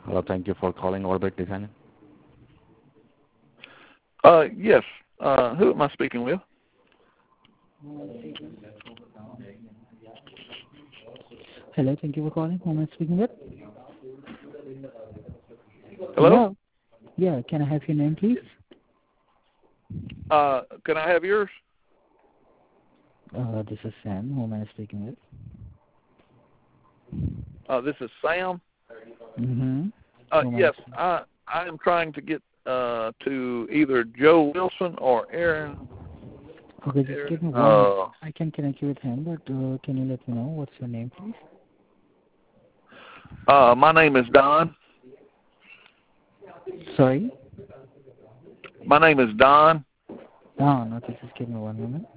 Hello, thank you for calling Orbit Design. Yes. Who am I speaking with? Hello, thank you for calling. Who am I speaking with? Hello? Yeah, can I have your name, please? Can I have yours? This is Sam. Who am I speaking with? This is Sam. Mm-hmm. Yes, I am trying to get to either Joe Wilson or Aaron. Okay, just give me one. I can connect you with him, but can you let me know what's your name, please? My name is Don. Sorry? My name is Don. Don, okay, just give me 1 moment.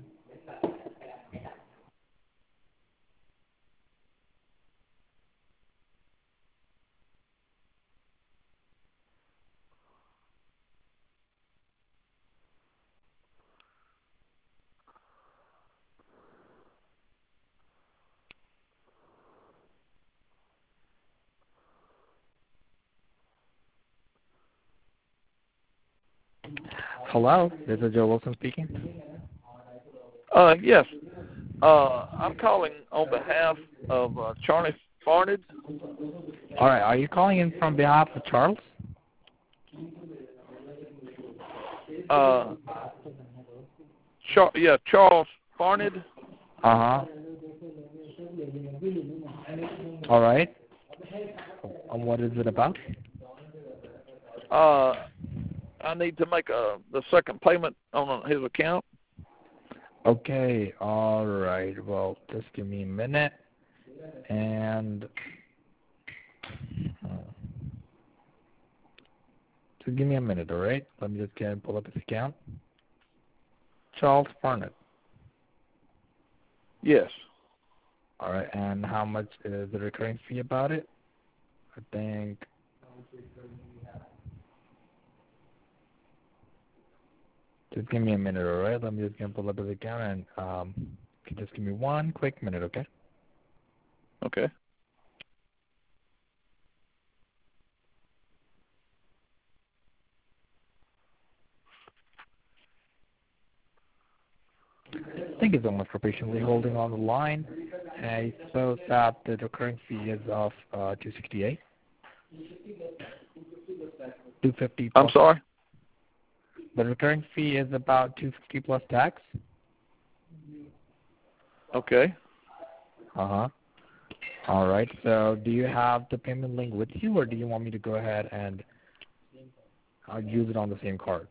Hello, this is Joe Wilson speaking. Yes. I'm calling on behalf of Charlie Farned. All right, are you calling in from behalf of Charles? Charles Farned. Uh-huh. All right. What is it about? I need to make the second payment on his account. Okay, all right. Well, just give me a minute. And just give me a minute, all right? Let me just get and pull up his account. Charles Farnett. Yes. All right, and how much is the recurring fee about it? I think just give me a minute, all right? Let me just get and pull up his account, and just give me 1 quick minute, okay? Okay. Thank you so much for patiently holding on the line. I suppose that the recurring fee is of $268. $250. I'm sorry? The recurring fee is about $250 plus tax. Okay. Uh-huh. All right. So do you have the payment link with you, or do you want me to go ahead and use it on the same card?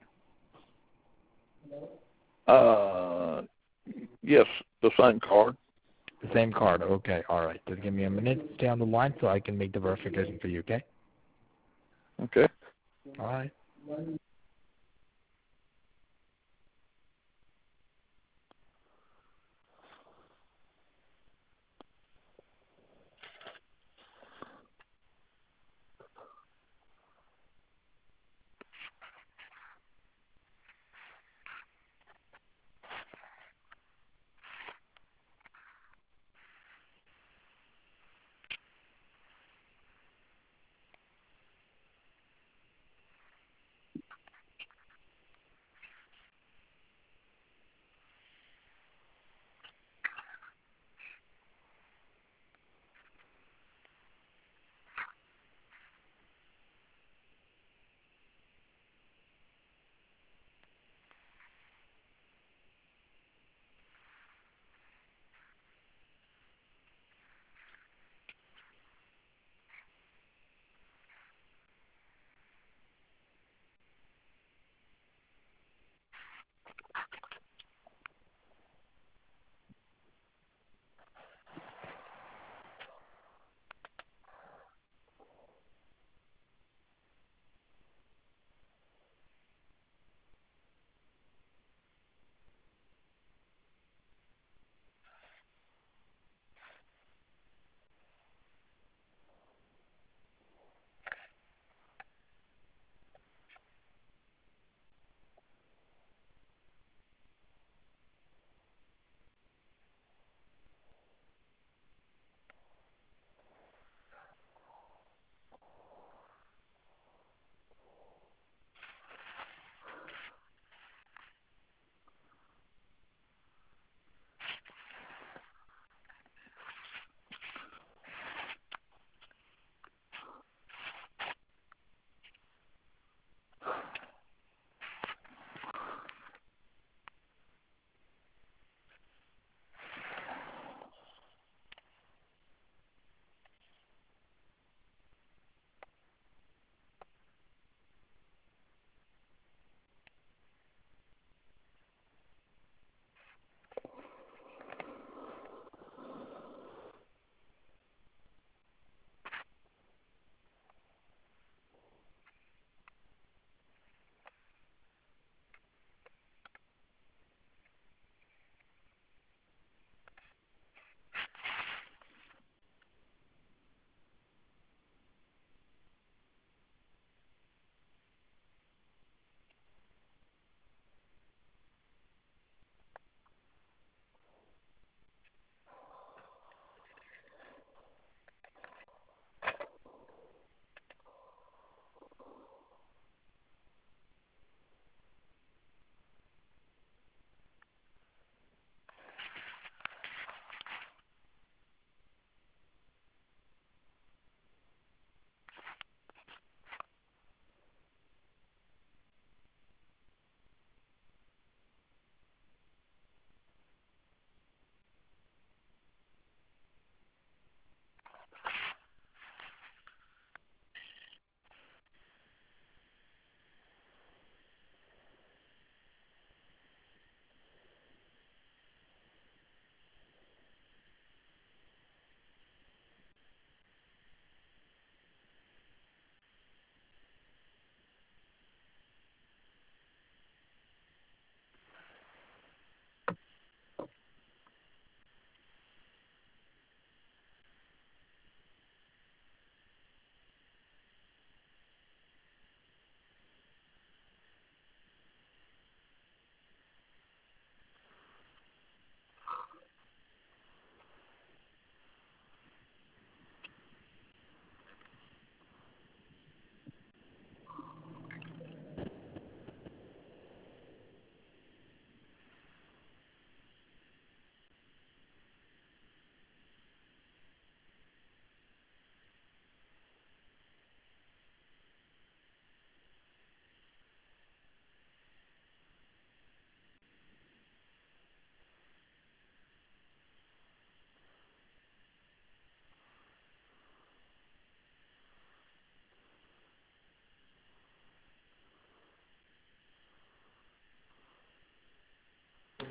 Yes, the same card. The same card. Okay. All right. Just give me a minute. Stay on the line so I can make the verification for you, okay? Okay. All right.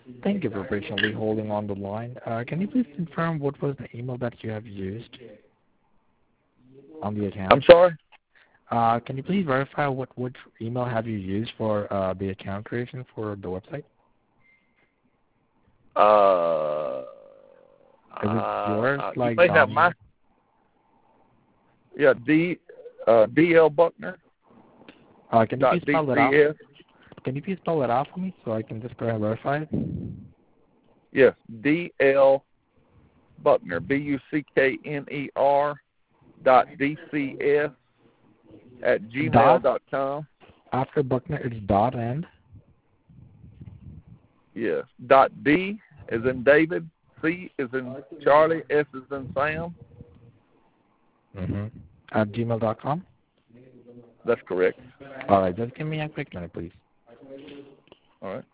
Thank you for patiently holding on the line. Can you please confirm what was the email that you have used on the account? I'm sorry? Can you please verify which email have you used for the account creation for the website? Is it yours? Like you may have my, D.L. Buckner. Can you please spell it out? Can you please spell it out for me so I can just go ahead and verify it? Yes, D.L. Buckner, Buckner .dcs @gmail.com. After Buckner, it's dot and? Yes, .d as in David, C as in Charlie, S as in Sam. At gmail.com? That's correct. All right, just give me a quick minute, please. All right.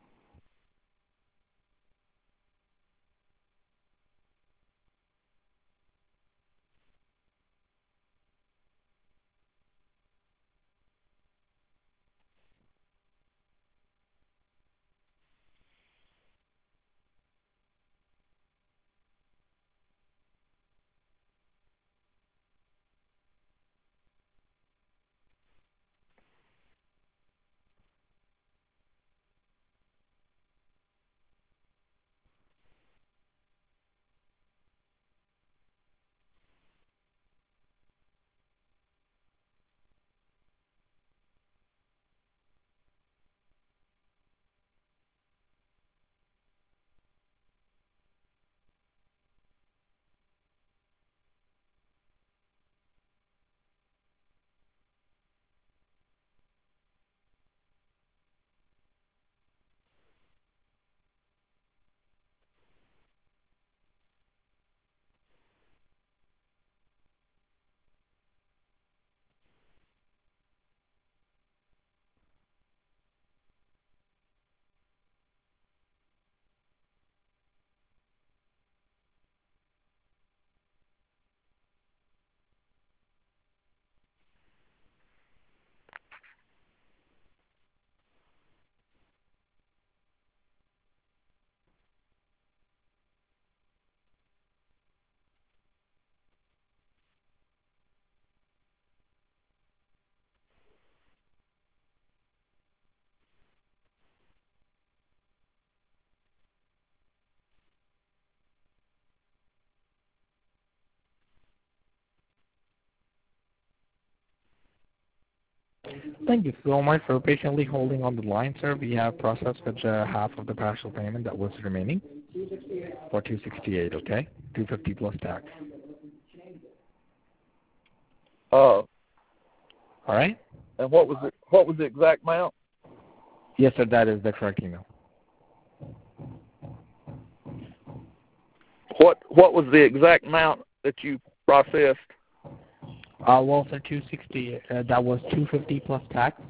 Thank you so much for patiently holding on the line, sir. We have processed with half of the partial payment that was remaining for $268, okay? $250 plus tax. All right? And what was the exact amount? Yes, sir, that is the correct email. What was the exact amount that you processed? Well, sir, 260. That was $250 plus tax.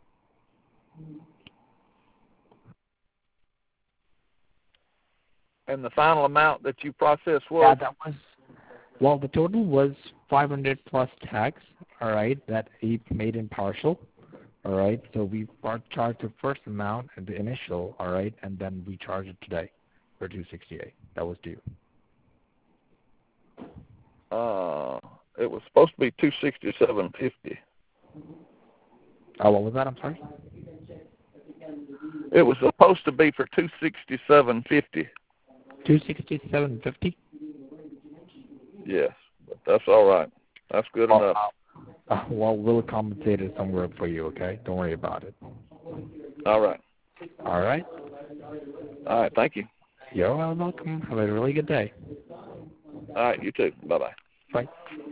And the final amount that you processed was? Yeah, that was. Well, the total was $500 plus tax. All right, that he made in partial. All right, so we charged the first amount and the initial. All right, and then we charged it today for $268. That was due. It was supposed to be $267.50. What was that? I'm sorry. It was supposed to be for $267.50. $267.50. Yes, but that's all right. That's good enough. Well, we'll compensate it somewhere for you. Okay, don't worry about it. All right. All right. All right. Thank you. You're welcome. Have a really good day. All right. You too. Bye-bye. Bye.